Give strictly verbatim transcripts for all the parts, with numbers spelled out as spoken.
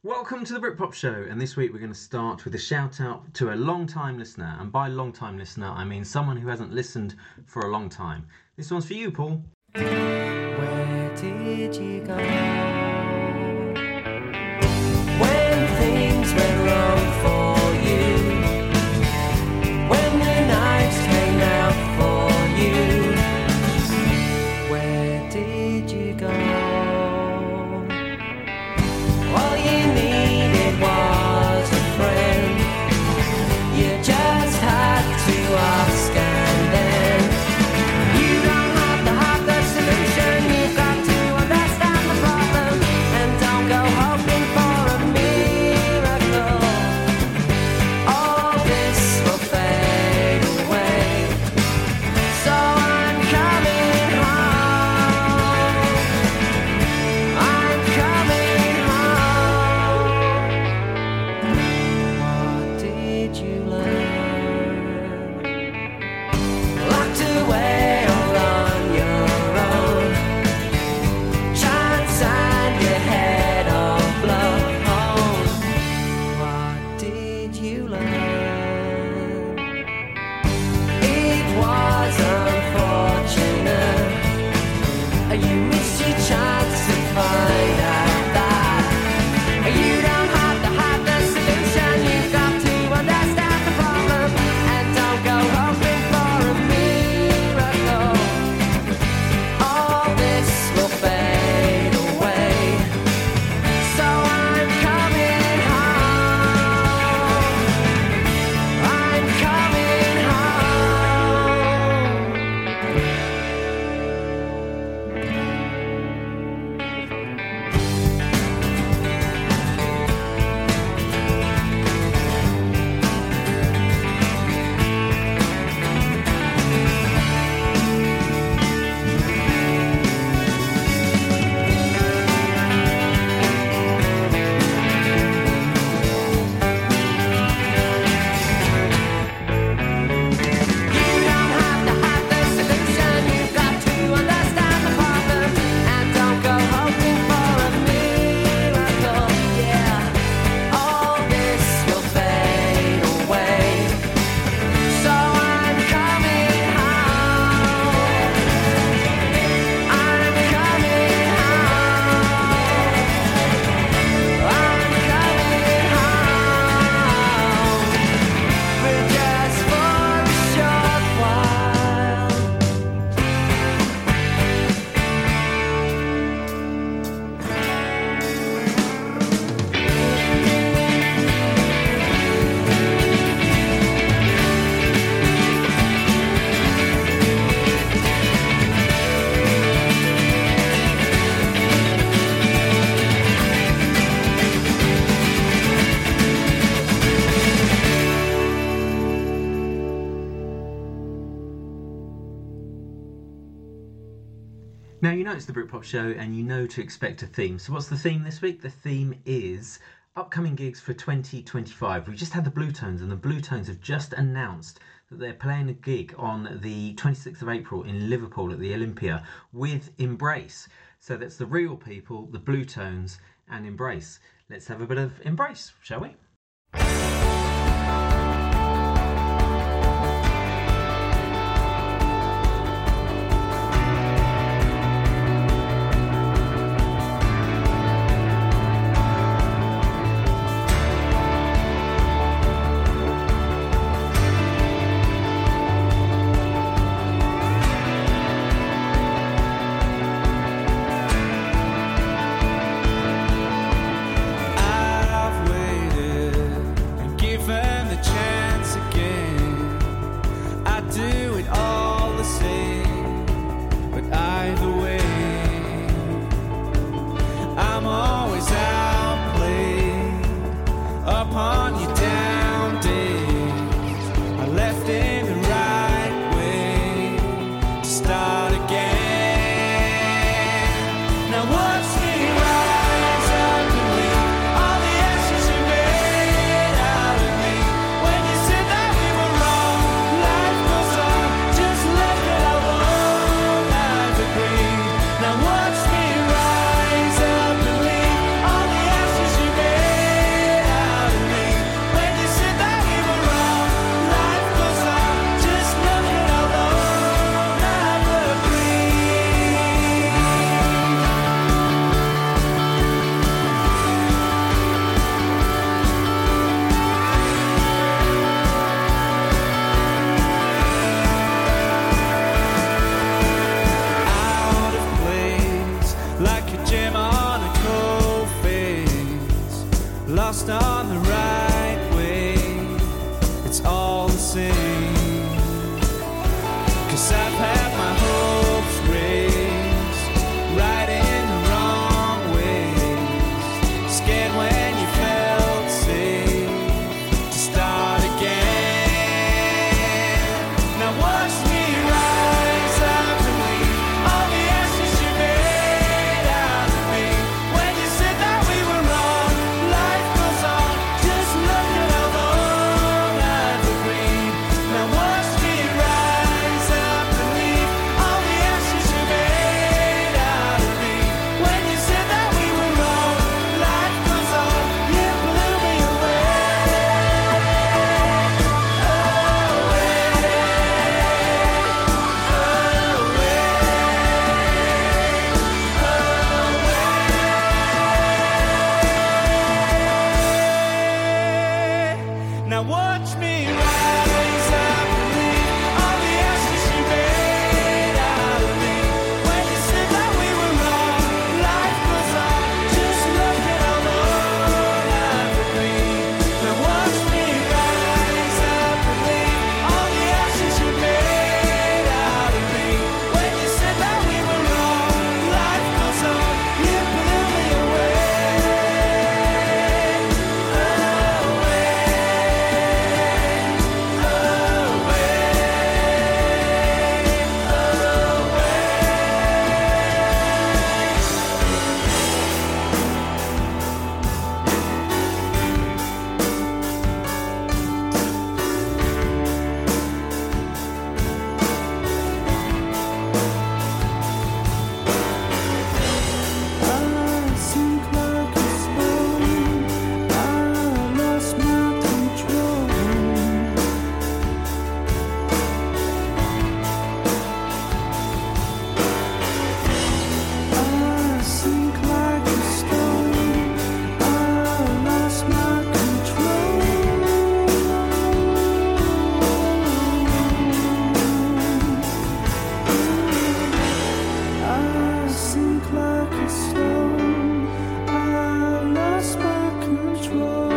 Welcome to the Britpop Show, and this week we're going to start with a shout out to a long-time listener, and by long-time listener I mean someone who hasn't listened for a long time. This one's for you, Paul. Where did you go when things went wrong for you? When the nights came out for you, where did you go? All you needed was a friend. You just had to ask, and then you don't have to have the solution. You've got to understand the problem, and don't go hoping for a miracle. All this will fade away, so I'm coming home. I'm coming home. What did you learn? Locked away all on your own. Chance and your head all blown. What did you learn? It was unfortunate. You missed your chance to find out that you don't have to have the solution. You've got to understand the problem, and don't go hoping for a miracle. All this will fade away, so I'm coming home. I'm coming You don't have to have the solution. You've got to understand the problem, and don't go hoping for a miracle. Yeah, all this will fade away, so I'm coming home. I'm coming home. I'm coming home, but just for a short while. Now, you know it's the Britpop Show and you know to expect a theme. So what's the theme this week? The theme is upcoming gigs for twenty twenty-five. We just had the Blue Tones, and the Blue Tones have just announced that they're playing a gig on the twenty-sixth of April in Liverpool at the Olympia with Embrace. So that's the Real People, the Blue Tones and Embrace. Let's have a bit of Embrace, shall we? I've waited lost on the right way, it's all the same. 'Cause I've had my hopes raised right in the wrong ways. Scared when you felt safe to start again. Now watch me rise up and leave all the ashes you made out of me. When you said that we were wrong, life goes on. Just look at how long I've agreed. Now watch me rise up and leave all the ashes you made out of me. When you said that we were wrong, life goes on. You blew me away. Now watch me rise up and leave all the ashes you made out of me. When you said that we were wrong, life goes on. Just look at how long I've agreed. Now watch me rise up and leave all the ashes you made out of me. When you said that we were wrong, life goes on. You blew me away. I sink like a stone. I lost my control. I sink like a stone. I lost my control. I sink like a stone. I lost my control.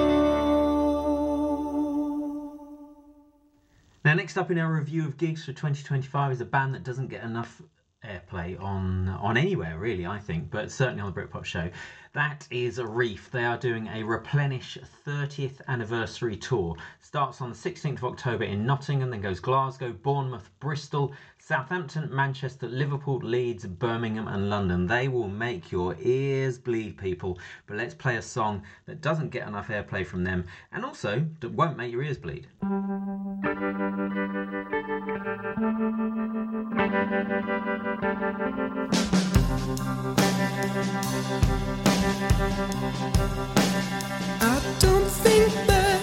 Now, next up in our review of gigs for twenty twenty-five is a band that doesn't get enough airplay on on anywhere, really, I think, but certainly on the Britpop show. That is Reef. They are doing a Replenish thirtieth anniversary tour. Starts on the sixteenth of October in Nottingham, then goes Glasgow, Bournemouth, Bristol, Southampton, Manchester, Liverpool, Leeds, Birmingham and London. They will make your ears bleed, people. But let's play a song that doesn't get enough airplay from them and also that won't make your ears bleed. I don't think that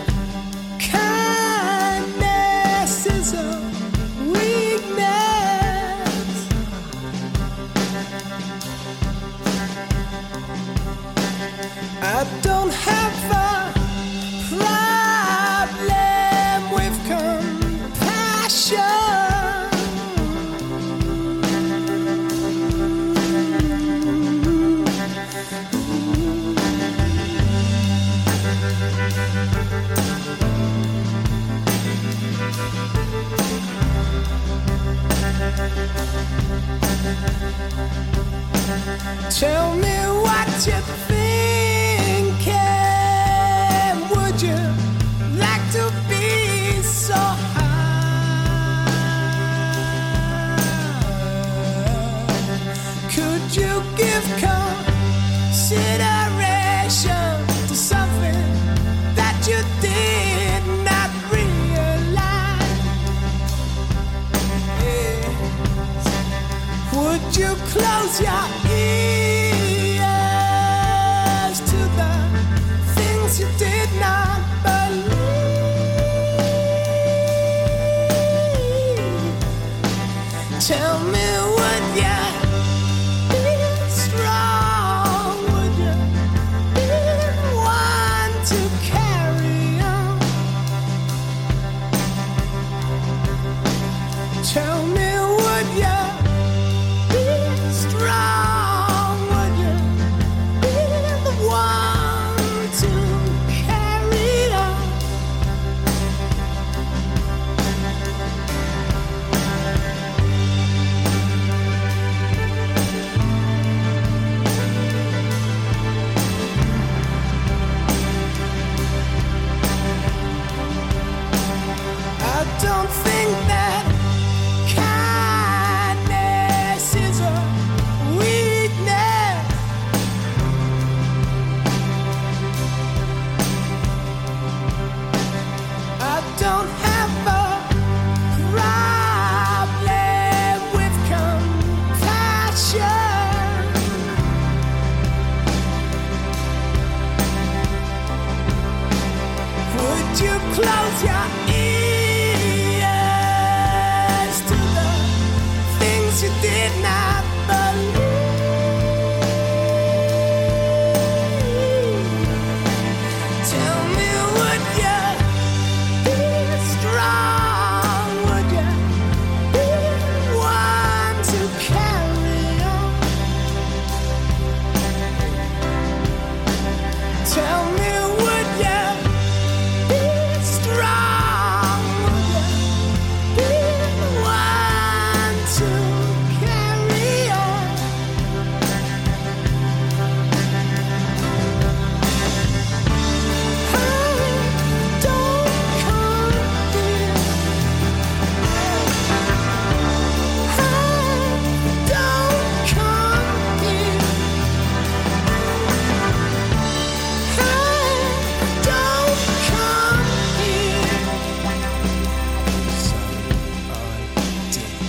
kindness is a weakness. I don't have a problem with compassion. Tell me what you're thinking. Would you like to be so high? Could you give consideration to something that you did not realize? Yeah. Would you close your ears to the things you did not believe? Tell me, would you be strong? Would you be one to carry on? Tell me, would you be strong? Would you be the one to you close your ears to the things you did not believe? Tell me, would you be strong? Would you be one to carry on? Tell me, would you be strong? Would you be one to carry on? I don't come here. I don't come here. I don't come here. So I did.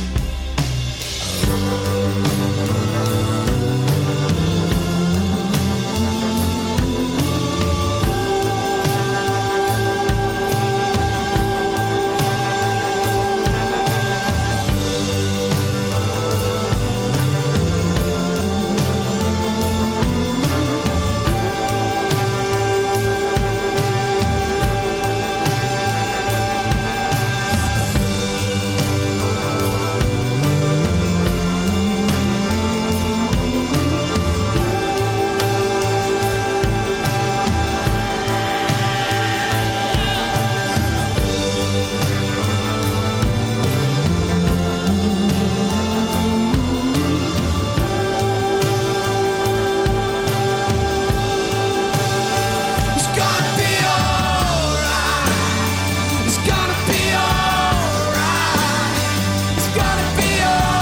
It's gonna be alright. It's gonna be alright. It's gonna be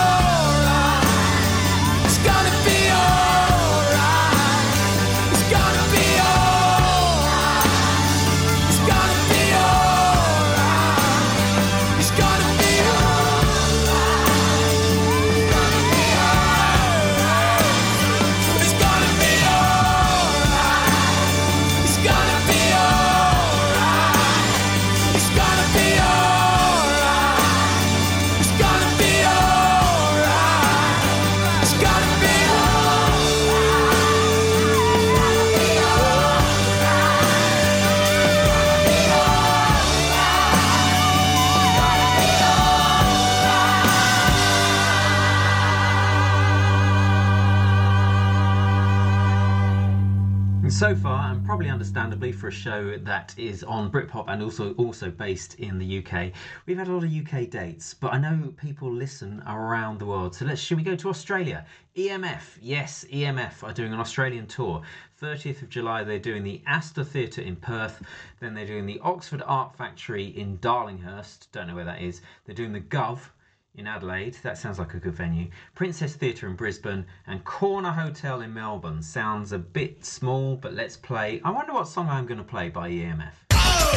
alright. It's gonna be alright. It's gonna be alright. It's gonna be alright. It's gonna be alright. It's gonna be alright. It's gonna be alright. It's gonna be alright. It's gonna be alright. It's gonna be And so far, and probably understandably for a show that is on Britpop and also also based in the U K, we've had a lot of U K dates, but I know people listen around the world. So let's, should we go to Australia? E M F, yes, E M F are doing an Australian tour. thirtieth of July, they're doing the Astor Theatre in Perth. Then they're doing the Oxford Art Factory in Darlinghurst. Don't know where that is. They're doing the Gov in Adelaide. That sounds like a good venue. Princess Theatre in Brisbane and Corner Hotel in Melbourne. Sounds a bit small, but let's play. I wonder what song I'm going to play by E M F.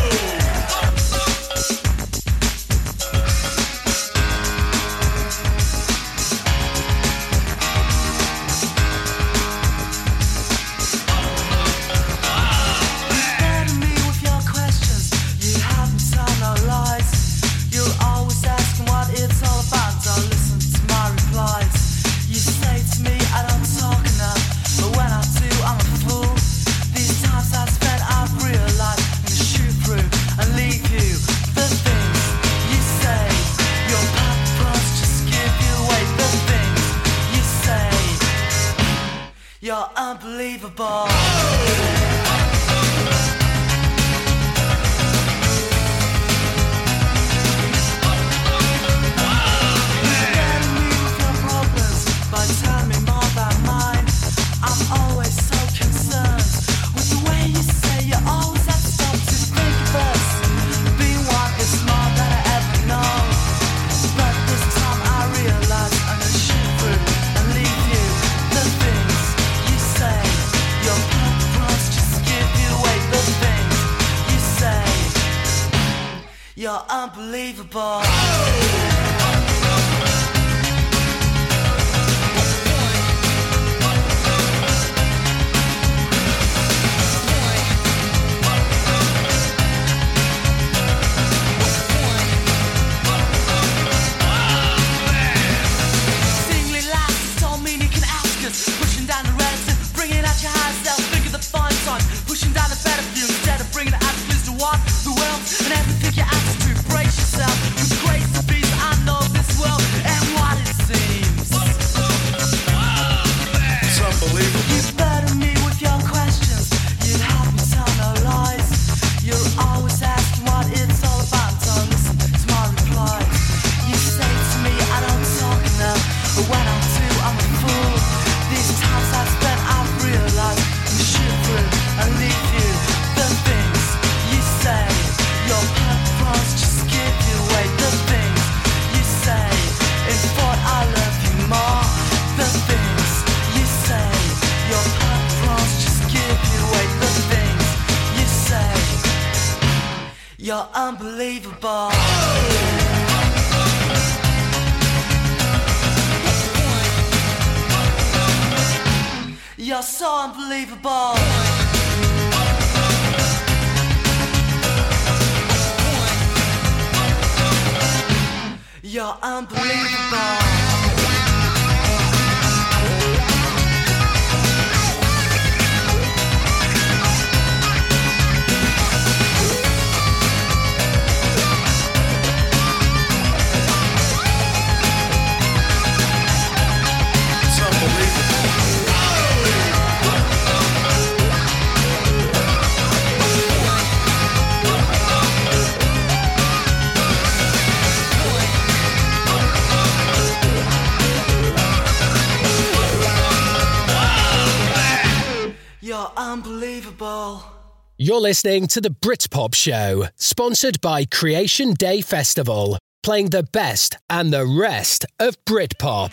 Burden me with your questions. You haven't told no lies. You're always asking what it's all about. Don't listen to my replies. You say to me I don't talk enough, but when I do, I'm a fool. These times I spent, I've realized I'm gonna shoot through and leave you. The things you say, your purpose just give you away. The things you say, you're unbelievable. Burden me with your problems by telling me more about mine. I'm always so concerned with the way you say you always have to stop to think of us. Being one is more than I ever know. But this time I realize I'm gonna shoot through and leave you. The things you say, your purpose just give you away. The things you say, you're unbelievable. You're unbelievable. You're so unbelievable. You're unbelievable. You're unbelievable. You're listening to the Britpop Show, sponsored by Creation Day Festival, playing the best and the rest of Britpop.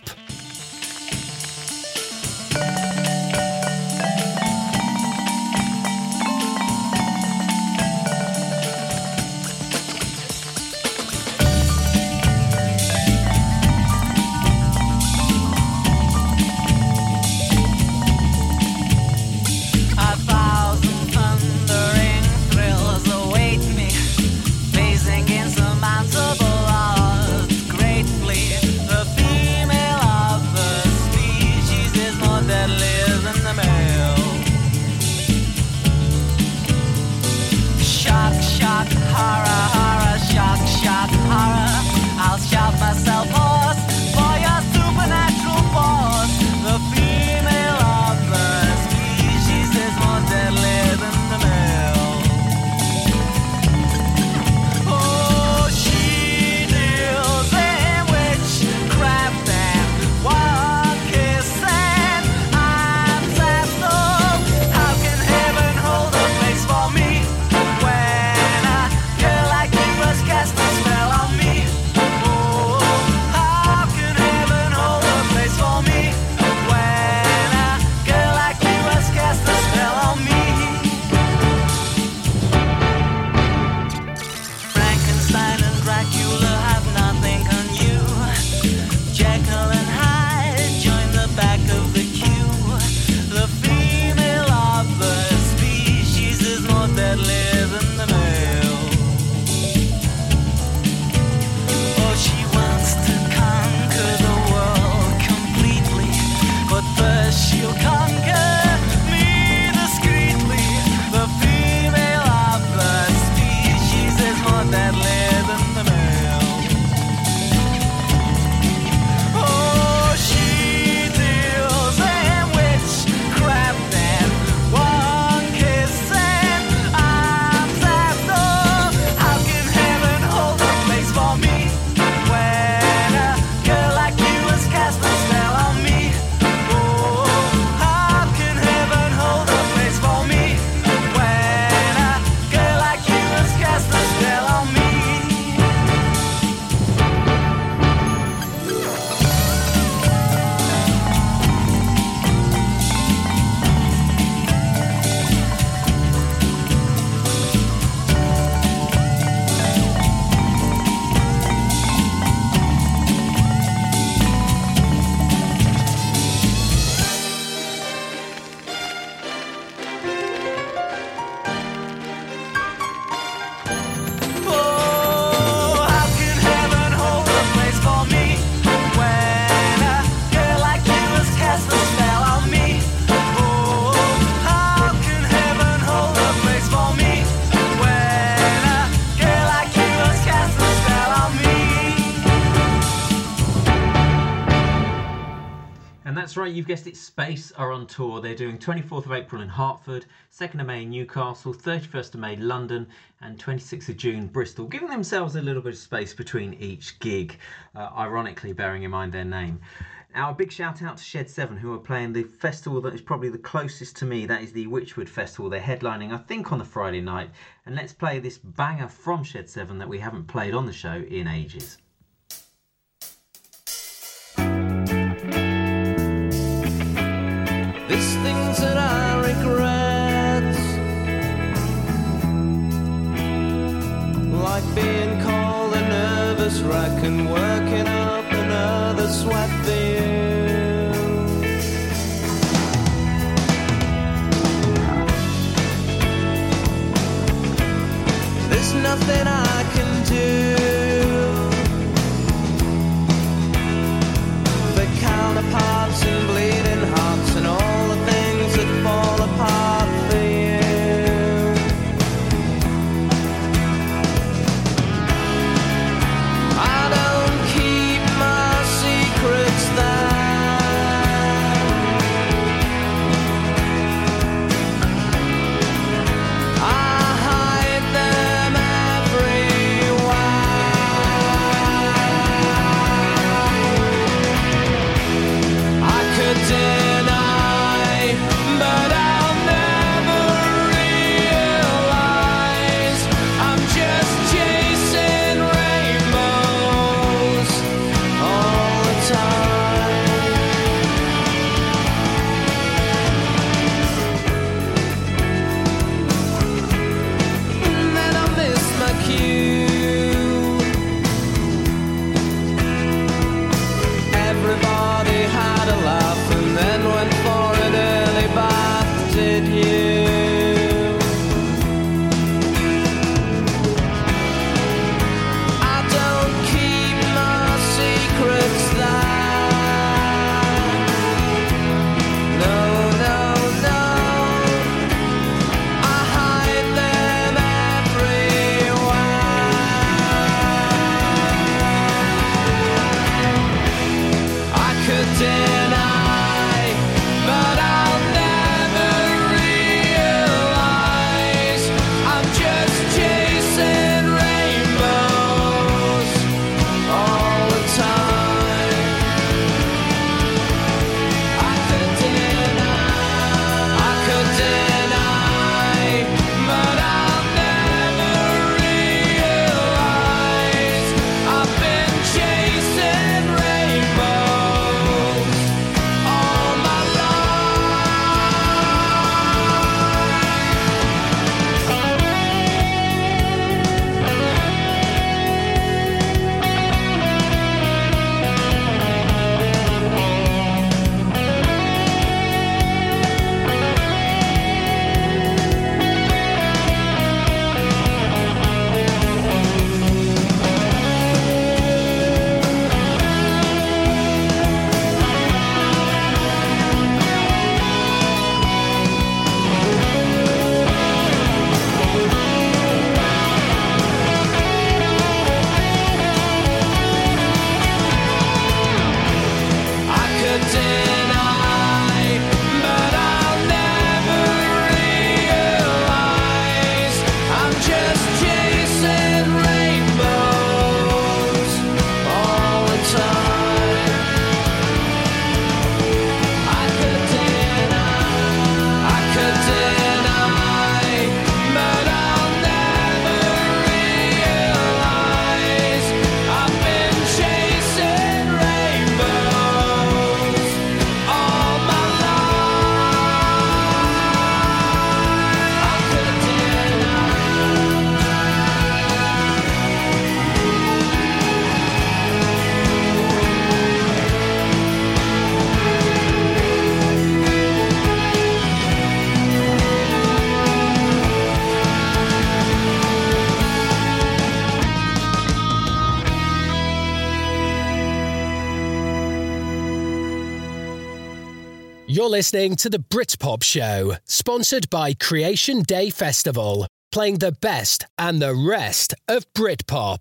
That's right, you've guessed it, Space are on tour. They're doing twenty-fourth of April in Hertford, second of May in Newcastle, thirty-first of May London, and twenty-sixth of June Bristol, giving themselves a little bit of space between each gig, uh, ironically bearing in mind their name. Now, a big shout out to Shed seven, who are playing the festival that is probably the closest to me. That is the Witchwood Festival. They're headlining, I think, on the Friday night. And let's play this banger from Shed seven that we haven't played on the show in ages. These things that I regret, like being called a nervous wreck and working up another sweat for you. There's nothing I can do for counterparts and bleeding hearts and all the things that fall apart for you. I don't keep my secrets there. I hide them everywhere. I could deny, but I'll never realize I'm just chasing rainbows all the time. And then I miss my cue. Everybody had a laugh and then went for an early bath, did you? I don't keep my secrets there. No, no, no. I hide them everywhere. I could deny, but I'll never realize I'm just chasing rainbows all the time. I could deny, I could deny, but I'll never realize I've been chasing rainbows all my I could deny, but I'll never realize I'm just chasing rainbows all the time. I could deny, I could deny, but I'll never realize I've been chasing rainbows all my life. I could You're listening to the Britpop Show, sponsored by Creation Day Festival, playing the best and the rest of Britpop.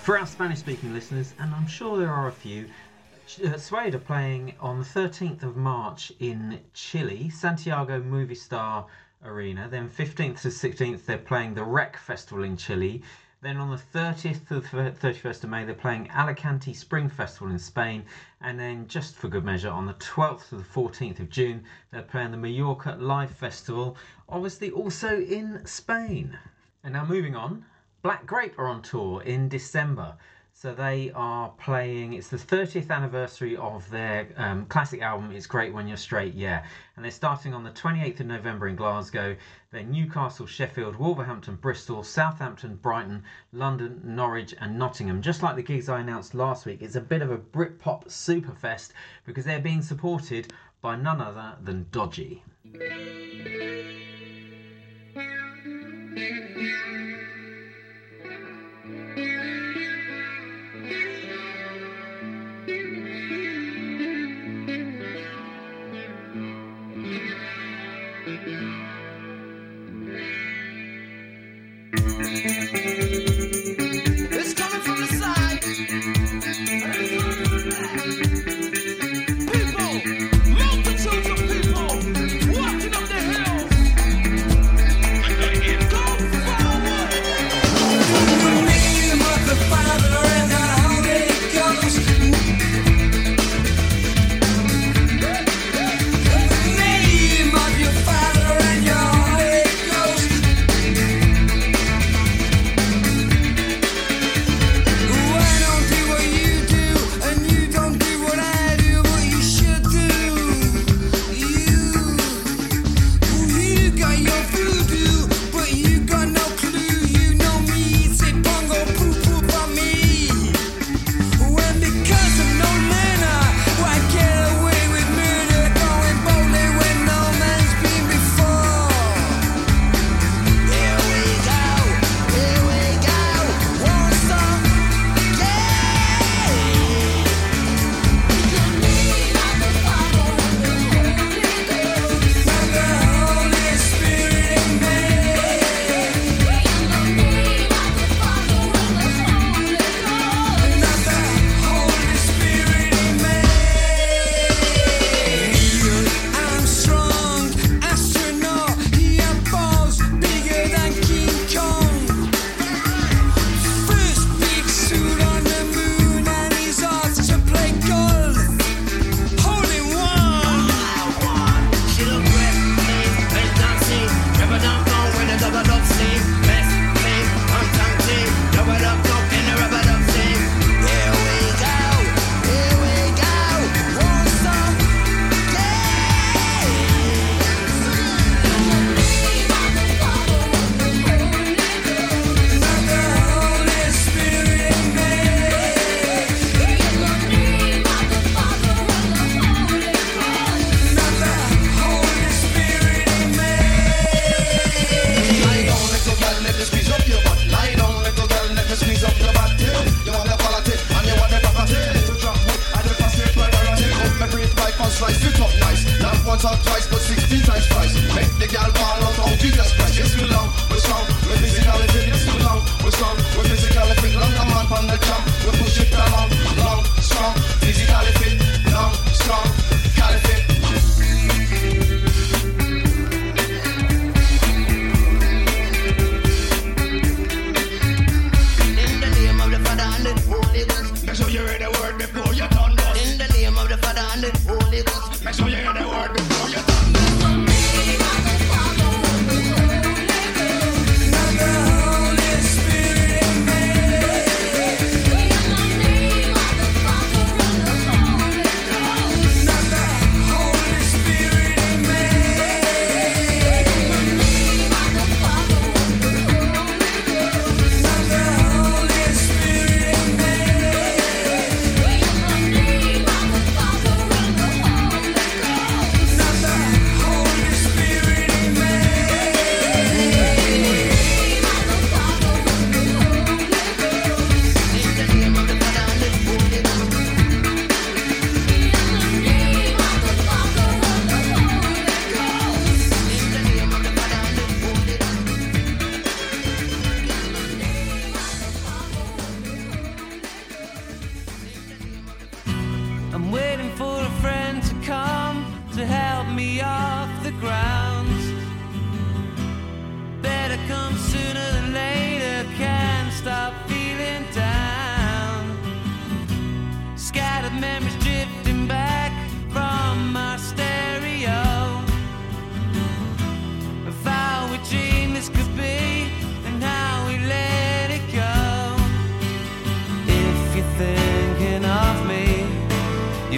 For our Spanish-speaking listeners, and I'm sure there are a few, uh, Suede are playing on the thirteenth of March in Chile, Santiago Movistar Arena. Then fifteenth to sixteenth they're playing the Rec Festival in Chile. Then on the thirtieth to the thirty-first of May they're playing Alicante Spring Festival in Spain. And then just for good measure, on the twelfth to the fourteenth of June they're playing the Mallorca Live Festival, obviously also in Spain. And now moving on, Black Grape are on tour in December. So they are playing, it's the thirtieth anniversary of their um, classic album, It's Great When You're Straight, Yeah. And they're starting on the twenty-eighth of November in Glasgow. Then Newcastle, Sheffield, Wolverhampton, Bristol, Southampton, Brighton, London, Norwich and Nottingham. Just like the gigs I announced last week, it's a bit of a Britpop superfest because they're being supported by none other than Dodgy. It's coming from the side. People, multitudes of people walking up the hill. Go forward. In the name of the Father and the Holy Ghost. In the name of your Father and your Holy Ghost.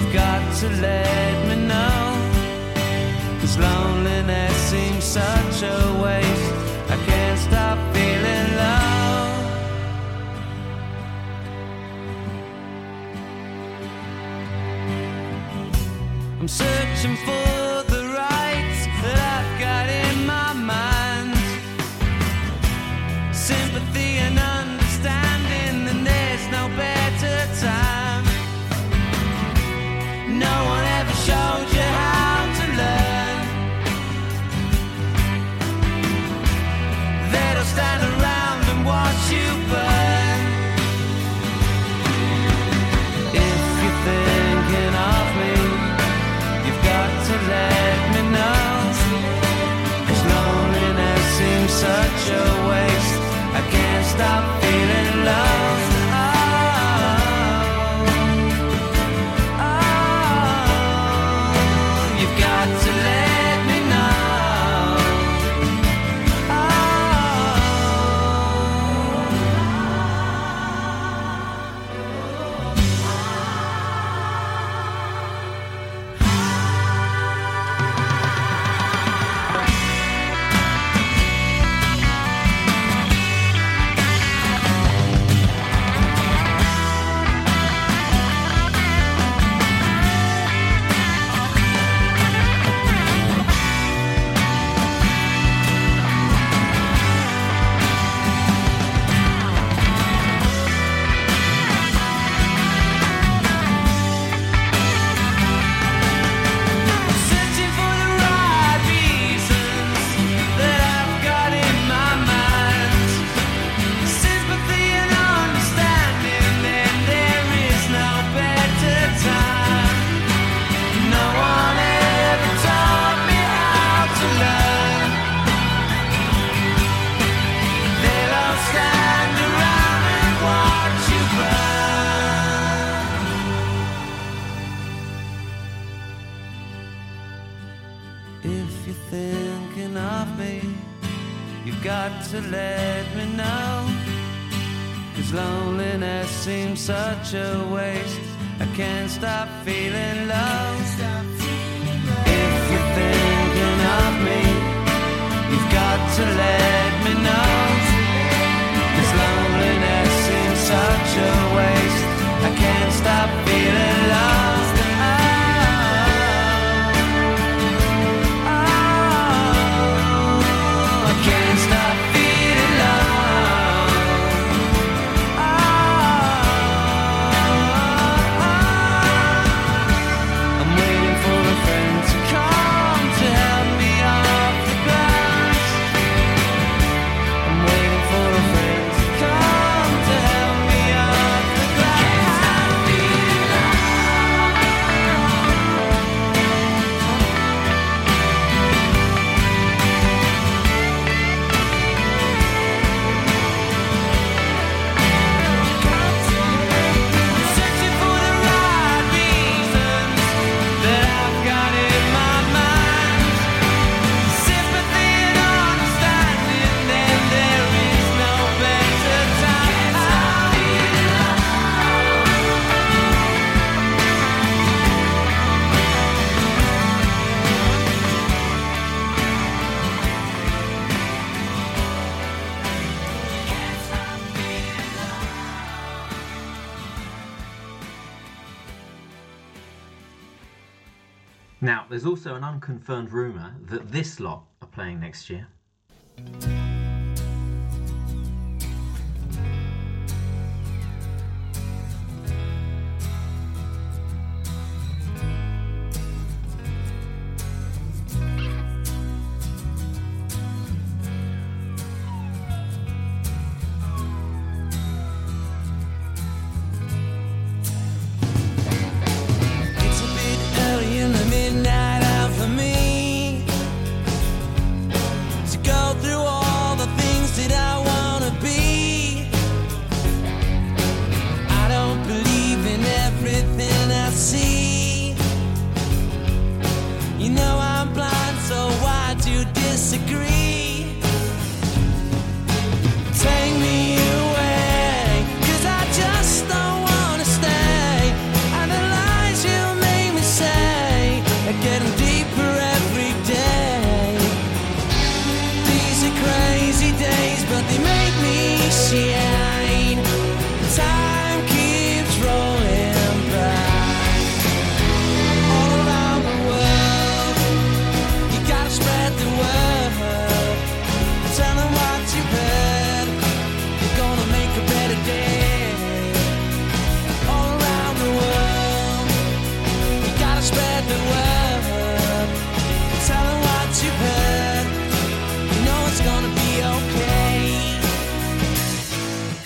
you've got to let me know. 'Cause loneliness seems such a waste. I can't stop feeling low. I'm searching for the rights that I've got in my mind. Sympathy and understanding, and there's no better time. No one ever showed you how to learn. They don't stand around and watch you burn. If you're thinking of me, you've got to let me know. 'Cause loneliness seems such a waste. I can't stop feeling low. Oh, oh, you've got to let me know. Oh, searching for the right reasons that I've got in my mind. Sympathy and understanding, and there is no better time. No one ever taught me how to learn. They'll all stand around and watch you burn. If you're thinking of me, you've got to let me know. 'Cause loneliness seems such a waste. I can't stop feeling low. If you're thinking of me, you've got to let me know. 'Cause loneliness seems such a waste. I can't stop feeling low. Oh, oh, I can't stop feeling low. Oh, I'm waiting for a friend to come to help me off the ground. I'm waiting for a friend to come to help me off the ground. Searching for the right reasons that I've got in my mind. Sympathy and understanding, then there is no better time. Now, there's also an unconfirmed rumour that this lot are playing next year. It's a bit early in the midnight hour for me to go through all chain. Time keeps rolling by. All around the world, you gotta spread the word. Tell them what you heard. You're gonna make a better day. All around the world, you gotta spread the word. Tell them what you heard. You know it's gonna be okay.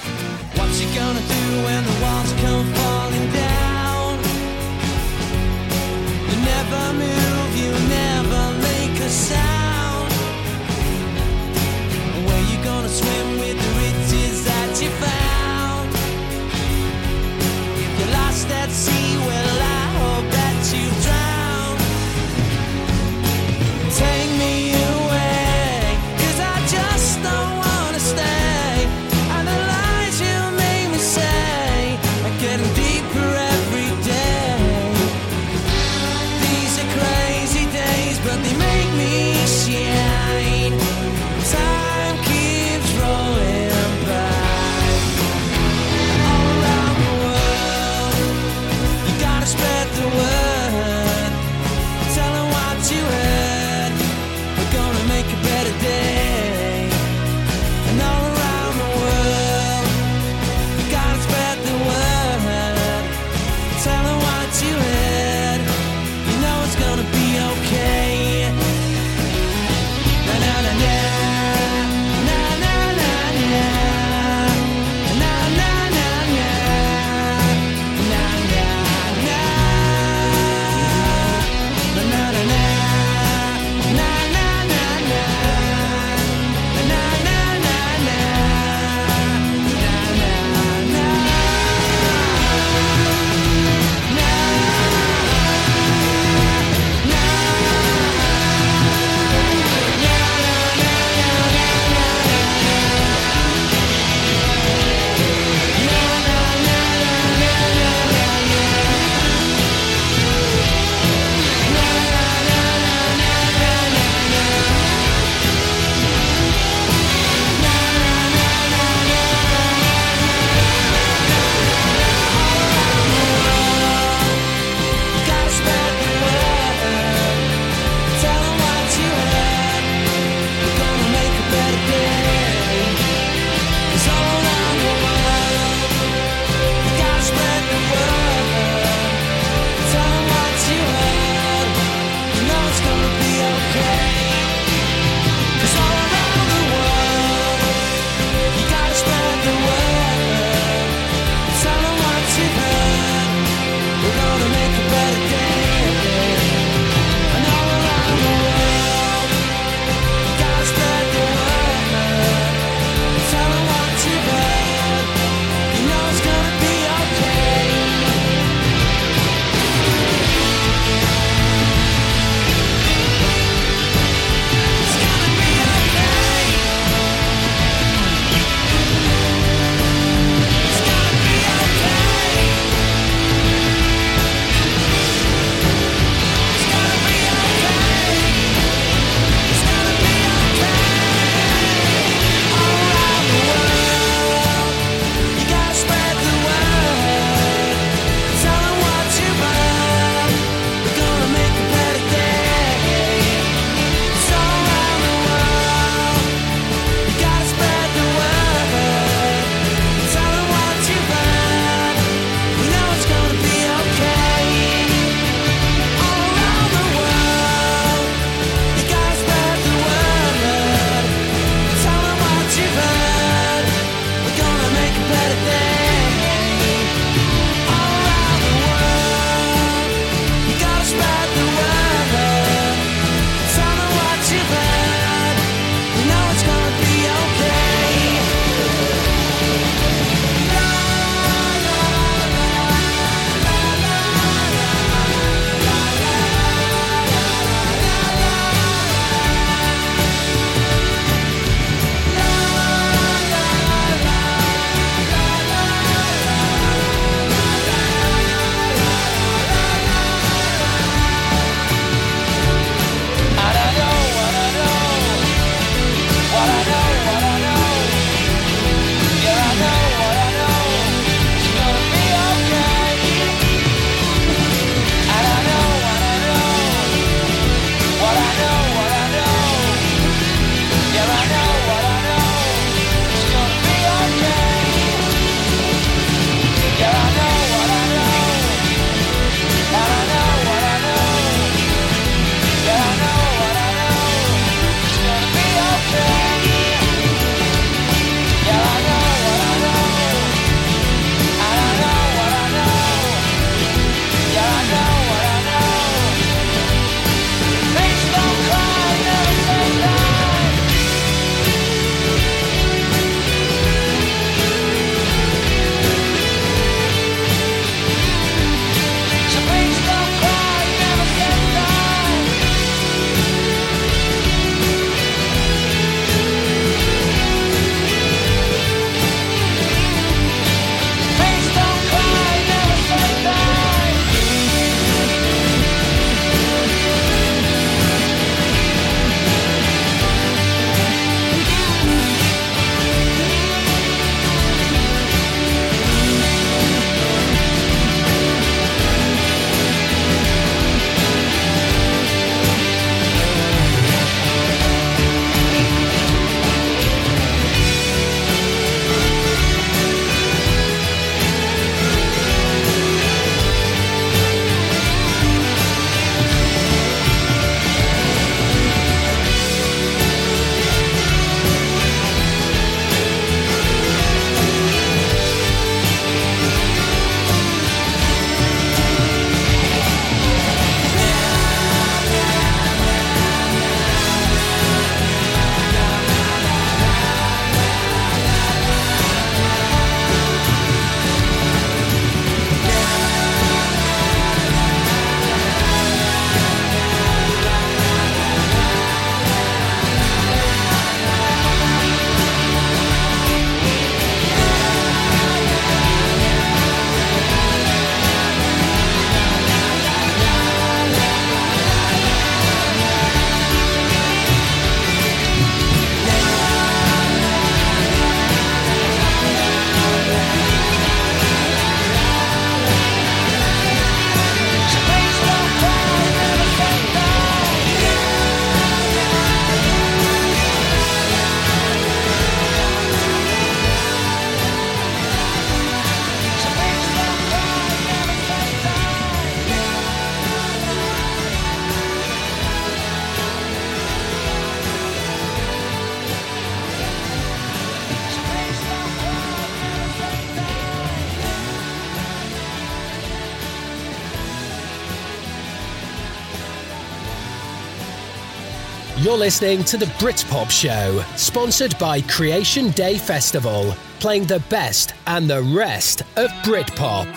You're listening to the Britpop Show, sponsored by Creation Day Festival, playing the best and the rest of Britpop.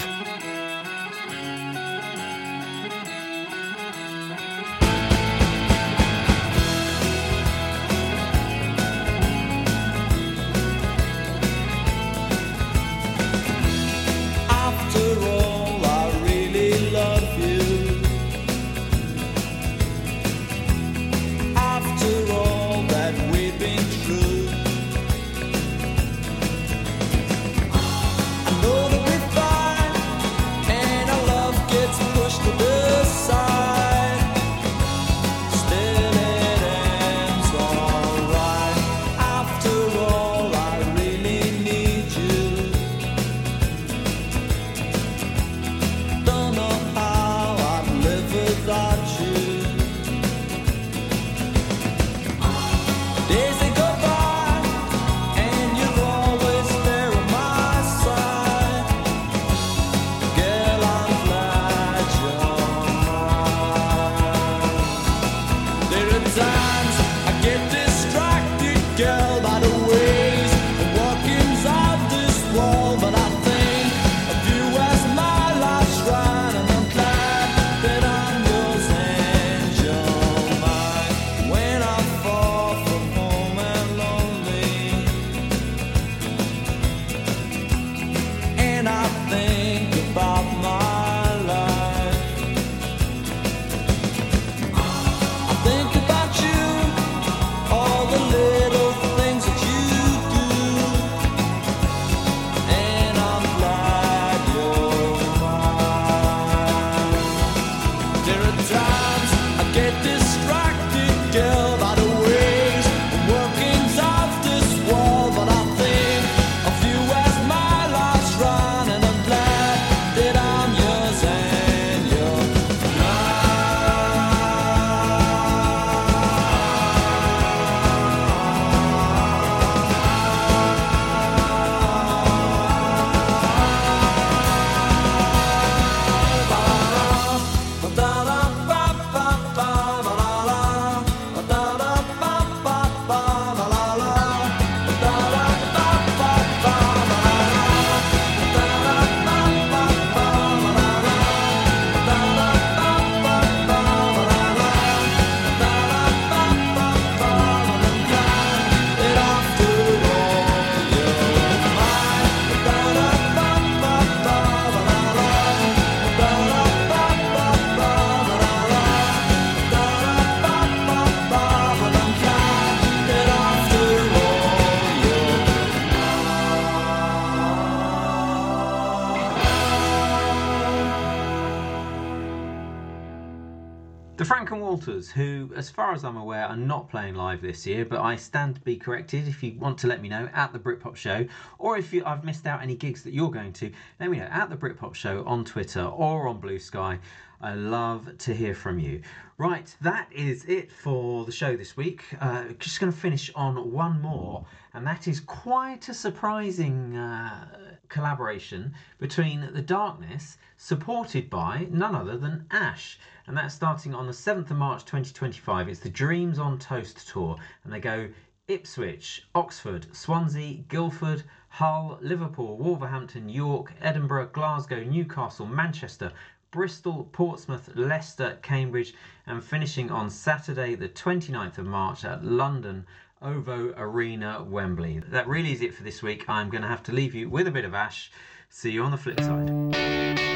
Walters, who, as far as I'm aware, are not playing live this year, but I stand to be corrected. If you want to let me know at the Britpop Show, or if you, I've missed out any gigs that you're going to, let me know at the Britpop Show on Twitter or on Blue Sky. I love to hear from you. Right, that is it for the show this week. Uh, just going to finish on one more, and that is quite a surprising uh, collaboration between The Darkness, supported by none other than Ash. And that's starting on the seventh of March twenty twenty-five. It's the Dreams on Toast tour, and they go Ipswich, Oxford, Swansea, Guildford, Hull, Liverpool, Wolverhampton, York, Edinburgh, Glasgow, Newcastle, Manchester, Bristol, Portsmouth, Leicester, Cambridge, and finishing on Saturday the twenty-ninth of March at London OVO Arena, Wembley. That really is it for this week. I'm going to have to leave you with a bit of Ash. See you on the flip side.